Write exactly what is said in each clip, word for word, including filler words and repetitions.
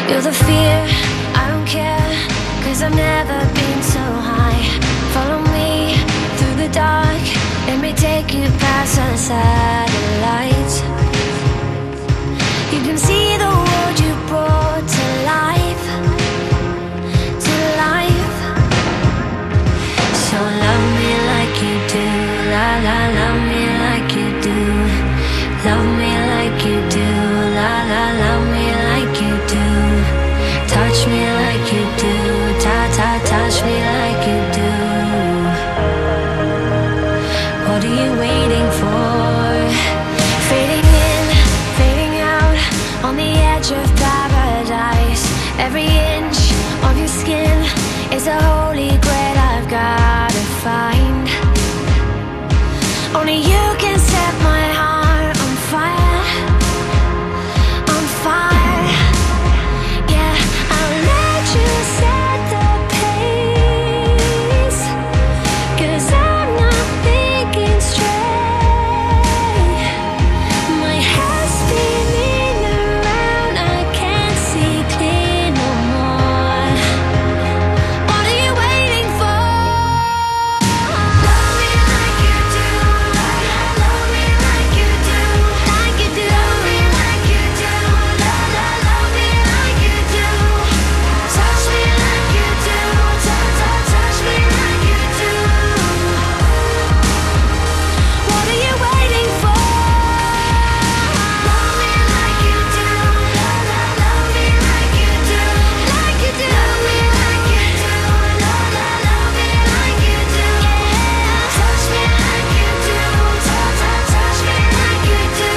You're the fear, I don't care, cause I've never been so high. Follow me through the dark, let me take you past the satellites. You can see the world you brought to life, to life. So love me like you do, la la, love me like you do. Love me like you do, la la, love me like you do. Touch me like you do, ta ta, touch me like you do. What are you waiting for? Fading in, fading out, on the edge of paradise. Every inch of your skin is a holy grail I've gotta find. Only you can set my heart on fire, on fire. Yeah, I'll let you set the pace, cause I'm not thinking straight. My head's spinning around, I can't see clear no more. What are you waiting for? Love me like you do, love me like you do, like you do. Love me like you do, love, love, love me like you do. Touch me like you do, touch, touch, touch me like you do. What are you waiting for? Love me like you do, love, love, love me like you do, like you do. Love me like you do, love, love, love me like you do. Touch me like you do, touch, touch, touch me like you do.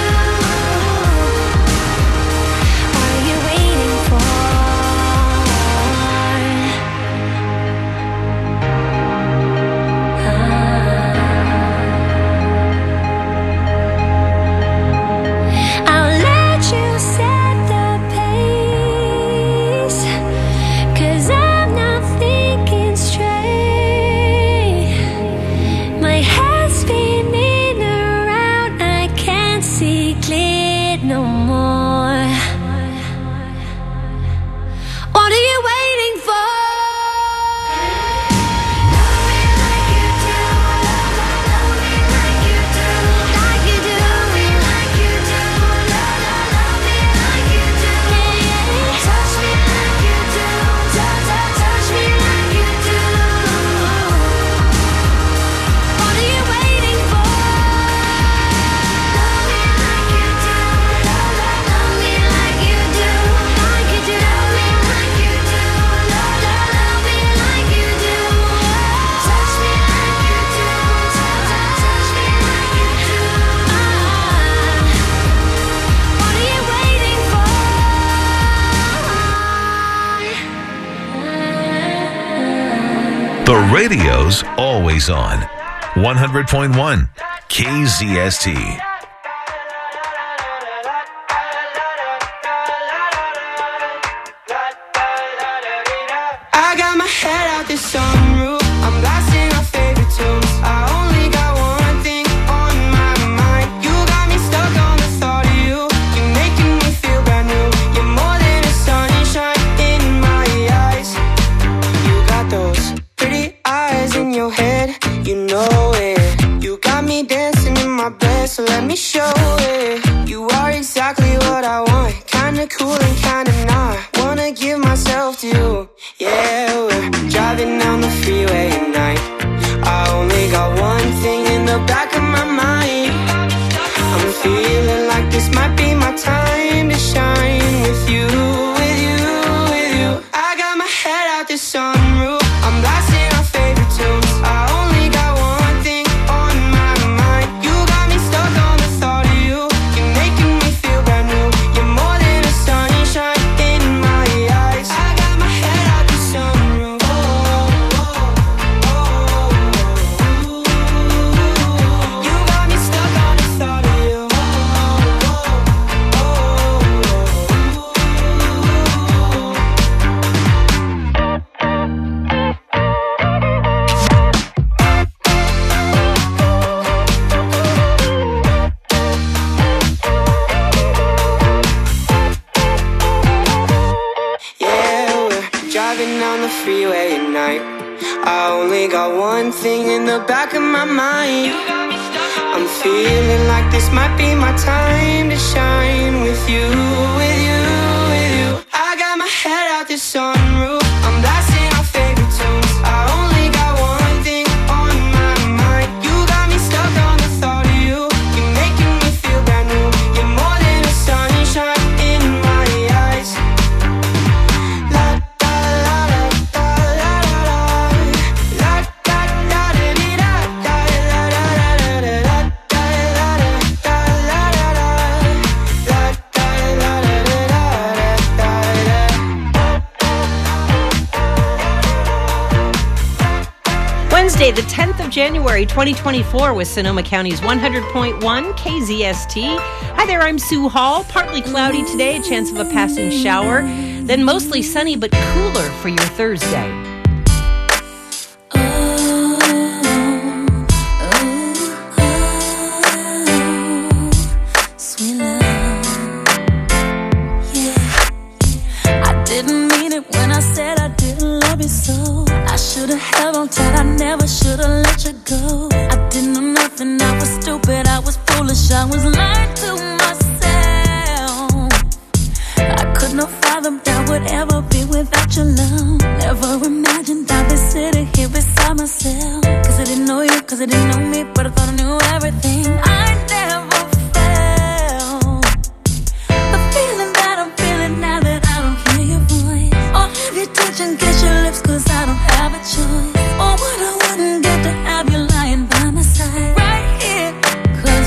What are you waiting for? I'll let you set the pace, cause I'm not thinking straight. My head's spinning around, I can't see clear no more. What are you waiting for? Love me like you do, love, love, love me like you do, like you do. Love me like you do, love, love, love me like you do. Touch me like you do, touch, touch, touch me like you do. What are you waiting for? Love me like you do, love, love, love me like you do, like you do. Love me like you do, love, love, love me like you do. Touch me like you do, touch, touch, touch me like you do. What are you waiting for? The radio's always on. one hundred point one K Z S T. I got my head out this sunroof, I'm blasting our favorite tunes. I only got one thing on my mind. You got me stuck on the thought of you. You're making me feel brand new. You're more than a sunshine in my eyes. You got those pretty eyes in your head, you know it. You got me dancing in my bed, so let me show it. You are exactly what I want, kinda cool and kinda not. Wanna give myself to you. Yeah, we're driving down the freeway at night. I only got one thing in the back of my mind. I'm feeling like this might be my time to shine with you, with you, with you. I got my head out this sunroof, I'm blasting our favorite tunes. I only got one thing on my mind. You got me stuck on the thought of driving down the freeway at night. I only got one thing in the back of my mind. I'm feeling like this might be my time to shine with you, with you, with you. I got my head out the sunroof, I'm blasting our favorite tunes. I only got one thing on my mind. You got me stuck on the thought of you. You're making me feel brand new. You're more than a sunshine in my eyes. La da la la da la la la. La da da da dee da da la la la la la. La da la la da la la la. La da la la da da da. Wednesday, the tenth of January, twenty twenty-four, with Sonoma County's one hundred point one K Z S T. Hi there, I'm Sue Hall. Partly cloudy today, a chance of a passing shower. Then mostly sunny but cooler for your Thursday. Sweet love, yeah. I didn't mean it when I said I didn't love you so. I should've held on tight, I never should've let you go. I didn't know nothing, I was stupid, I was foolish, I was lying to myself. I couldn't have fathomed I would ever be without your love. Never imagined I'd be sitting here beside myself. Cause I didn't know you, cause I didn't know me, but I thought I knew everything. I never felt the feeling that I'm feeling now that I don't hear your voice. Or have you touch and kiss your lips cause I don't have a choice. Or what I wouldn't get to have you lying by my side right here. Cause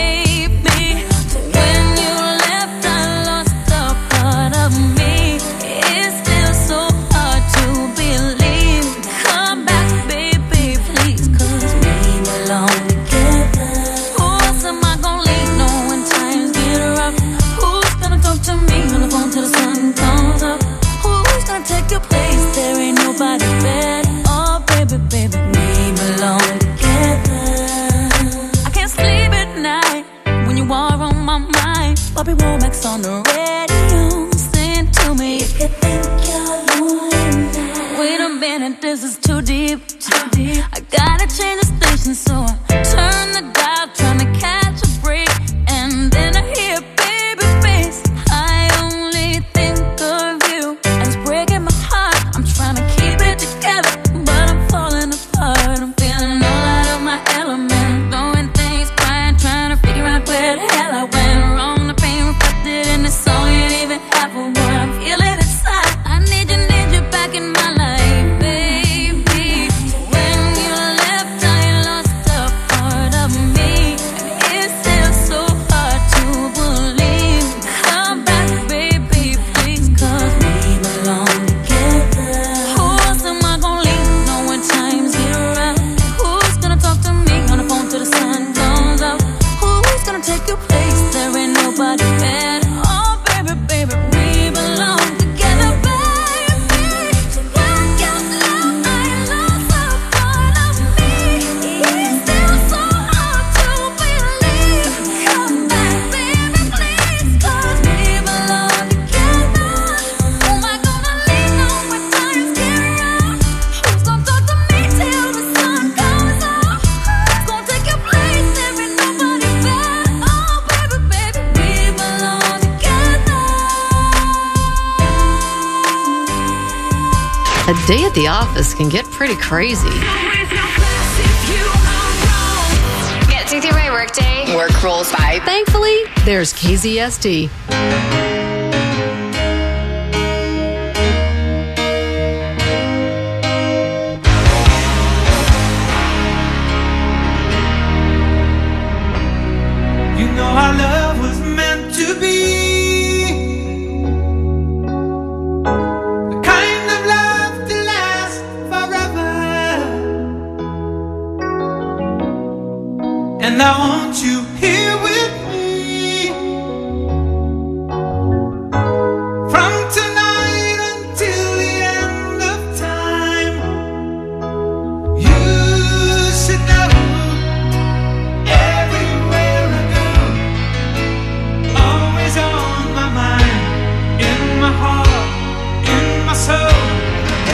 baby, when you left I lost a part of me. It's still so hard to believe. Come back baby please, cause we belong together. Who else am I gonna leave no when times get rough? Who's gonna talk to me on the phone till the sun comes up? Who's gonna take your place? There ain't nobody better. Oh baby, baby, we belong together. I can't sleep at night when you are on my mind. Bobby Womack's on the radio, sing to me if you think you're lonely now. Wait a minute, this is too deep, too deep. I gotta change the station, so I turn the dial, trying to catch a break. And then I hear baby face. I only think of you, and it's breaking my heart. I'm trying to keep it together, but I'm falling apart. I'm feeling all out of my element, doing things quiet, trying to figure out where the hell I went wrong. The pain reflected in this song ain't even half of what I'm feeling inside. I need you, need you back in my life, baby. When you left, I lost a part of me, and it's still so hard to believe. Come back, baby, please, cause we belong together. Who else am I gonna leave? No when times get rough. Who's gonna talk to me on the phone till the sun comes up? Who's gonna take your place? There ain't nobody better. Oh baby, baby, we belong together, baby. When you left, I lost a part of me. It's still so hard to believe. Come back, baby, please, cause we belong together. Who am I gonna leave now when times get rough? Who's gonna talk to me till the sun comes up? Who's gonna take your place? There ain't nobody better. Oh baby, baby, we belong together. A day at the office can get pretty crazy. Get to through my workday. Work rolls by. Thankfully, there's K Z S T. You know our love was meant to be the kind of love to last forever. And I want you here with me from tonight until the end of time. You should know everywhere I go, always on my mind, in my heart, in my soul.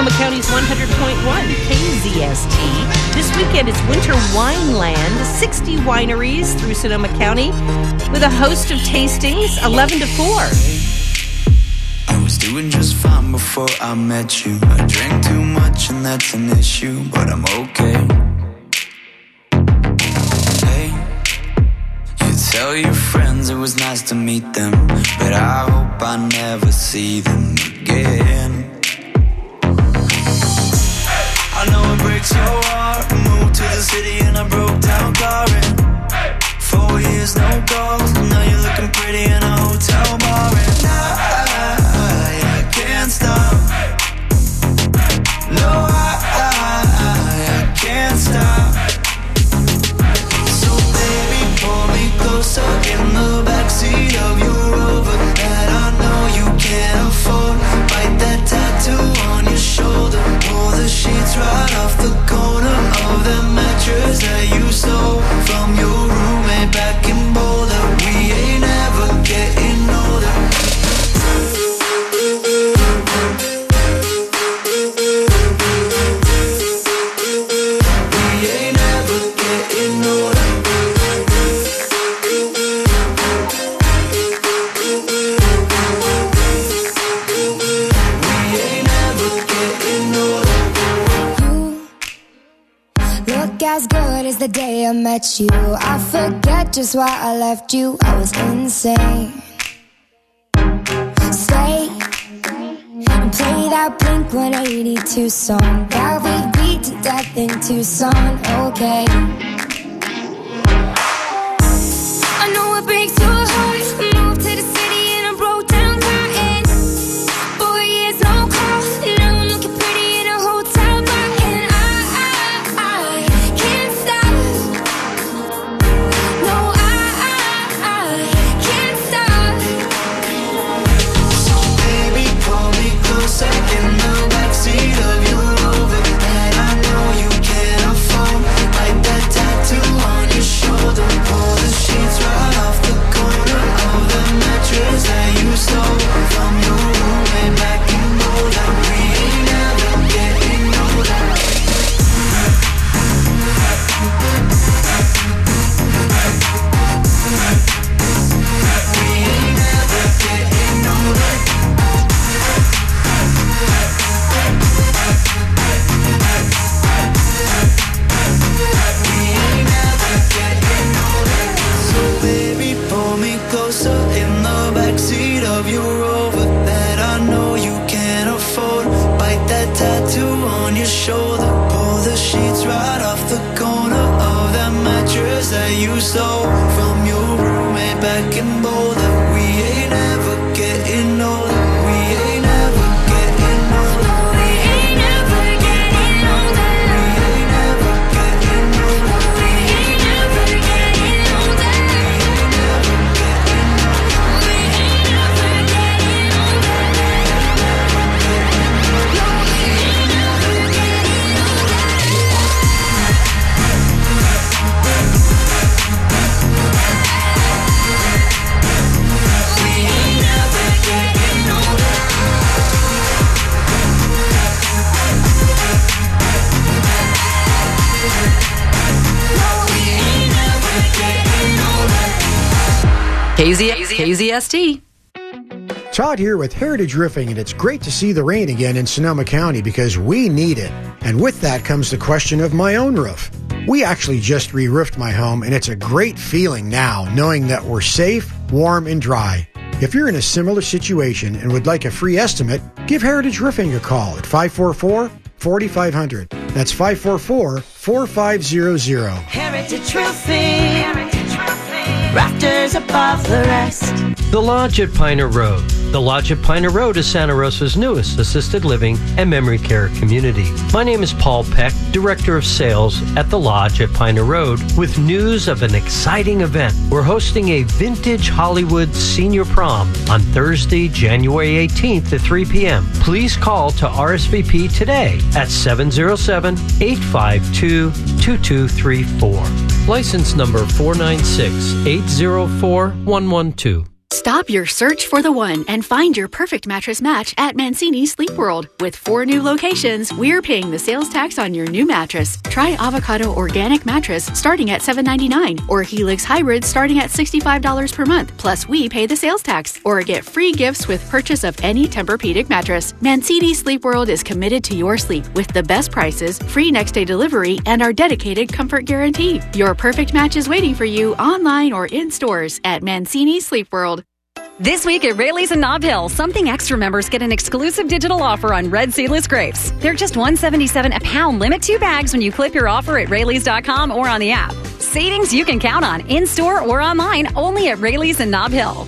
Sonoma County's one hundred point one K Z S T. This weekend it's Winter Wineland, sixty wineries through Sonoma County with a host of tastings, eleven to four. I was doing just fine before I met you. I drank too much and that's an issue, but I'm okay. Hey, you tell your friends it was nice to meet them, but I hope I never see them again. I know it breaks your heart. Moved to the city and I broke down car in four years, no calls. Now you're looking pretty in a hotel bar, and I, I can't stop. No, I, I, I can't stop. So baby, pull me closer in the backseat of your Rover that I know you can't afford. Bite that tattoo on your shoulder. Pull the sheets right off the corner of the mattress that you stole from your roommate back in Boulder. We ain't ever getting older. We ain't ever getting older. We ain't ever getting older. Look as good as the day I met you. I forget just why I left you. I was insane. Stay and play that Blink one eighty-two song that we beat to death in Tucson. Okay, I know it breaks your heart. Moved to the city and I broke down crying. Four years, no call. Now I'm looking pretty in a hotel bar, and I, I, I can't stop. No, I, I, I can't stop. So baby, pull me closer in the backseat of your Rover that I know you can't afford. Like that tattoo on your shoulder. Pull the sheets right off the corner of the mattress that you stole from your roommate back in Boulder. We ain't ever getting older. We ain't ever getting older. We ain't ever getting older. So baby, pull me closer in the backseat of your Rover that I know you can't afford. Bite that tattoo on your shoulder. Pull the sheets right off the corner of that mattress that you stole from your roommate back in Boulder. We ain't ever getting older. We ain't ever getting older. We ain't never getting older. We ain't ever getting older. We ain't never getting older. We ain't never getting older. No, we ain't never getting older. We ain't never getting older. No, we ain't never getting older. K Z K Z S T. Todd here with Heritage Roofing, and it's great to see the rain again in Sonoma County because we need it. And with that comes the question of my own roof. We actually just re-roofed my home, and it's a great feeling now knowing that we're safe, warm, and dry. If you're in a similar situation and would like a free estimate, give Heritage Roofing a call at five four four, four five zero zero. That's five four four, four five zero zero. Heritage Roofing. Rafters above the rest. The Lodge at Piner Road. The Lodge at Piner Road is Santa Rosa's newest assisted living and memory care community. My name is Paul Peck, Director of Sales at The Lodge at Piner Road, with news of an exciting event. We're hosting a vintage Hollywood senior prom on Thursday, January eighteenth at three p.m. Please call to R S V P today at seven zero seven, eight five two, two two three four. License number four nine six, eight zero four, one one two. Stop your search for the one and find your perfect mattress match at Mancini Sleep World. With four new locations, we're paying the sales tax on your new mattress. Try Avocado Organic Mattress starting at seven ninety-nine or Helix Hybrid starting at sixty-five dollars per month. Plus, we pay the sales tax. Or get free gifts with purchase of any Tempur-Pedic mattress. Mancini Sleep World is committed to your sleep with the best prices, free next-day delivery, and our dedicated comfort guarantee. Your perfect match is waiting for you online or in stores at Mancini Sleep World. This week at Rayleigh's in Nob Hill, Something Extra members get an exclusive digital offer on red seedless grapes. They're just one seventy-seven a pound, limit two bags when you clip your offer at Rayleigh's dot com or on the app. Savings you can count on in-store or online, only at Rayleigh's in Nob Hill.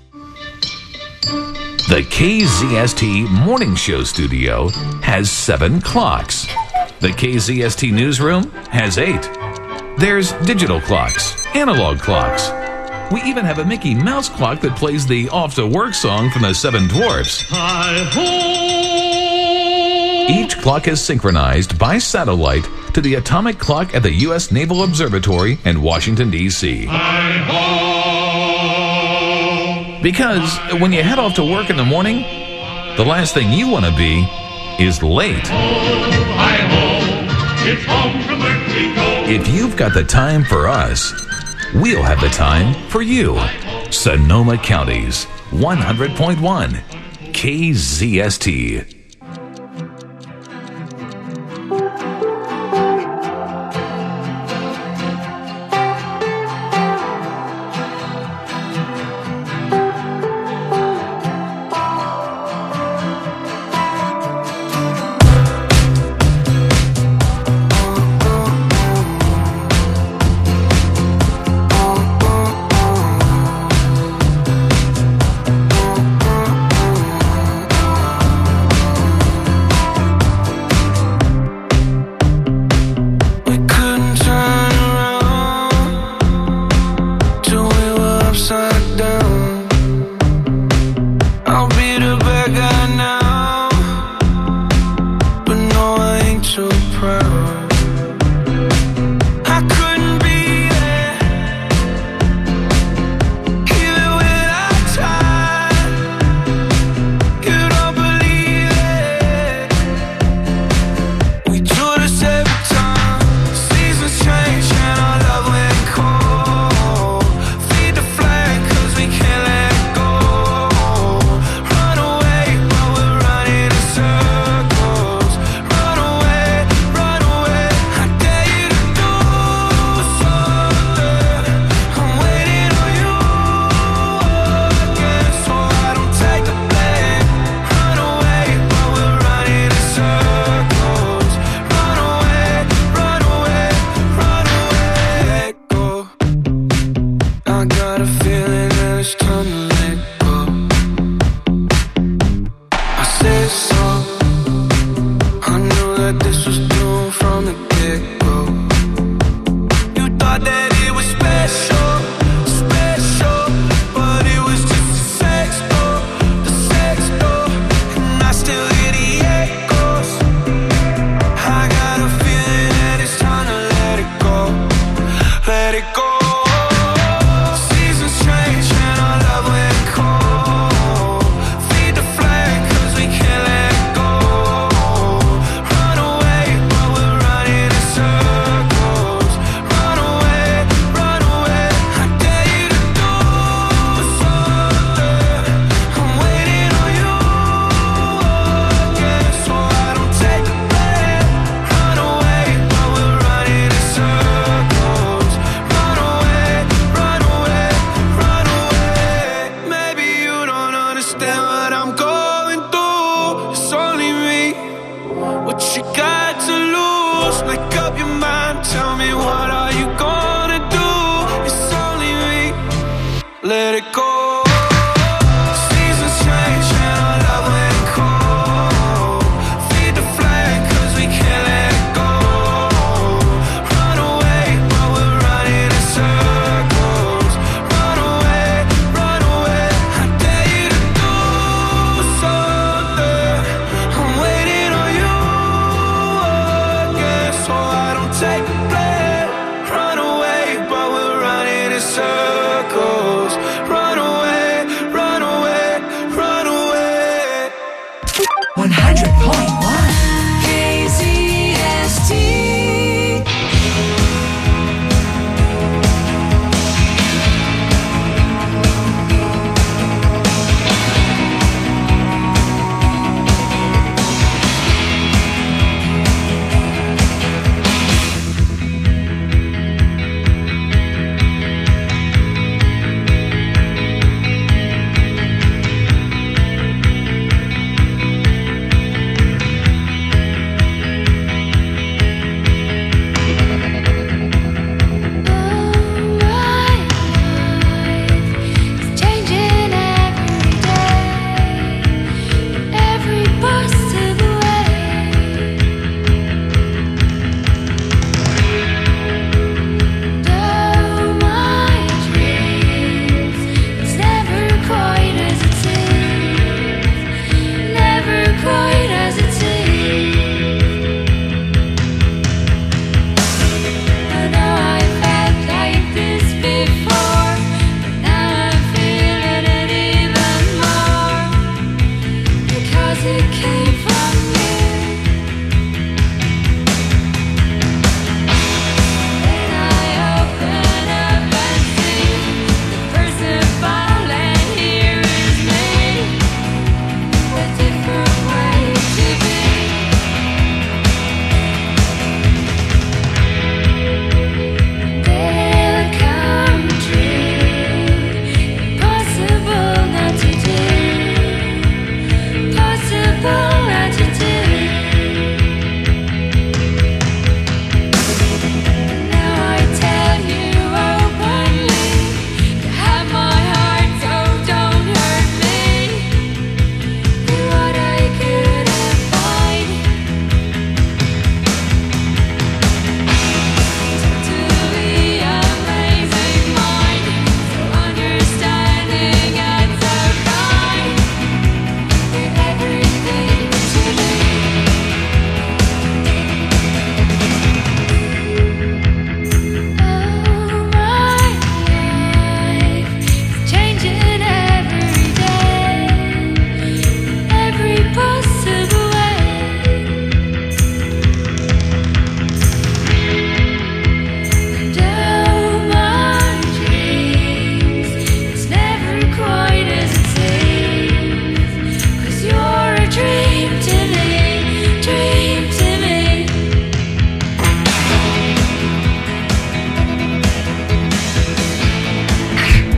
The K Z S T Morning Show studio has seven clocks. The K Z S T newsroom has eight. There's digital clocks, analog clocks. We even have a Mickey Mouse clock that plays the Off to Work song from the Seven Dwarfs. Each clock is synchronized by satellite to the atomic clock at the U S Naval Observatory in Washington, D C Because when you head off to work in the morning, the last thing you want to be is late. If you've got the time for us, we'll have the time for you. Sonoma County's one hundred point one K Z S T. Run away, but we're running in circles. Run away.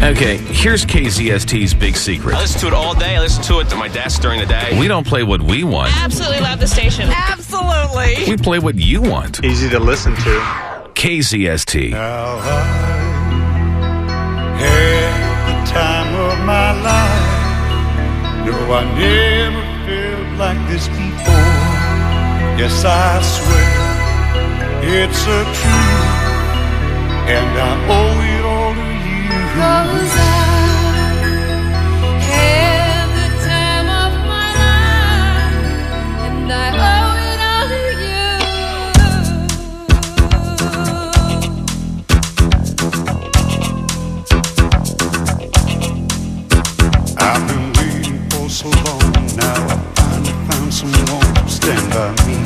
Okay, here's K Z S T's big secret. I listen to it all day. I listen to it at my desk during the day. We don't play what we want. Absolutely love the station. Absolutely. We play what you want. Easy to listen to. K Z S T. Now I had the time of my life. No, I never felt like this before. Yes, I swear it's a truth, and I owe it all to you. 'Cause I had the time of my life, and I owe it all to you. I've been waiting for so long. Now I finally found someone to stand by me.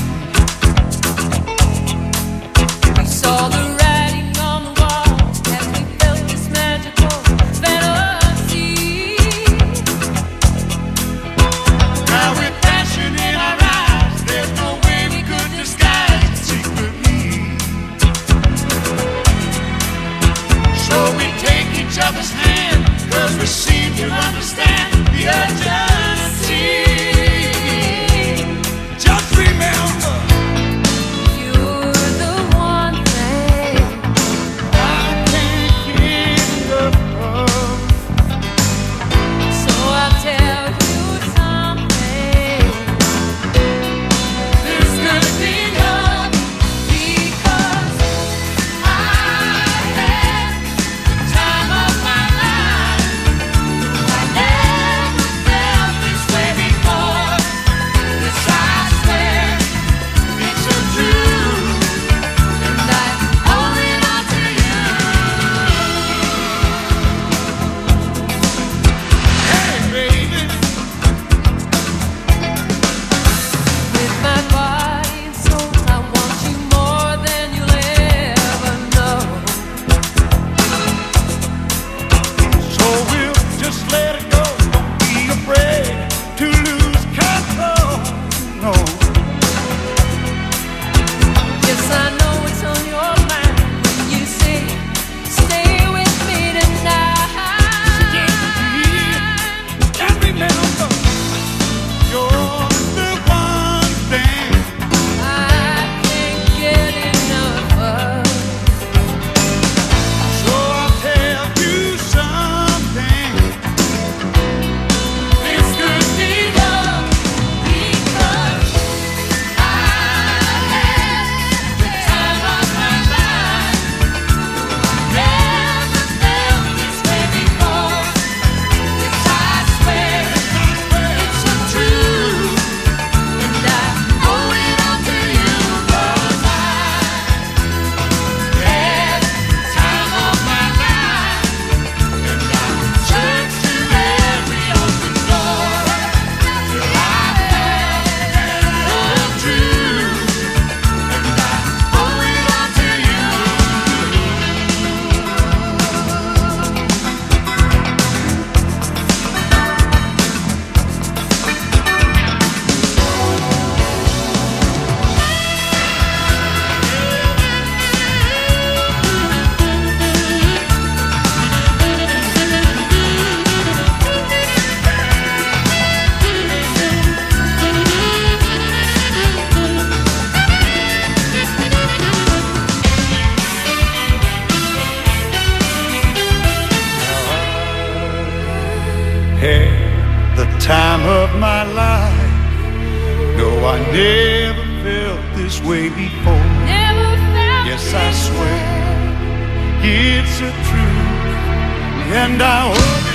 We saw the writing on the wall as we felt this magical fantasy. Now with passion in our eyes, there's no way we could disguise it secretly. So we take each other's hand, 'cause we seem to understand the urgency. Just remember, You're the one thing I can't get enough of. So I'll tell you something. This could be love because I had the time of my life. I never felt this way before. Yes, I swear it's a truth, and I owe it all to you. Hey, baby, With my body and soul, I want you more than you'll ever know. so we'll just let it go. Don't be afraid to lose control. No. Yes, I know it's on your mind when you say, stay with me tonight. And remember, you're the one thing I can't get enough of. So I'll tell you something. This could be love because I had the time of my life. Never felt this way before. Yes, I swear it's a truth, and I owe it all to you. 'Cause I had the time of my life, and I searched through every open door till I found the truth, and I owe it all to you. Had the time of my life. No, I never felt this way before. Never felt Yes, I swear it's a truth, and I hope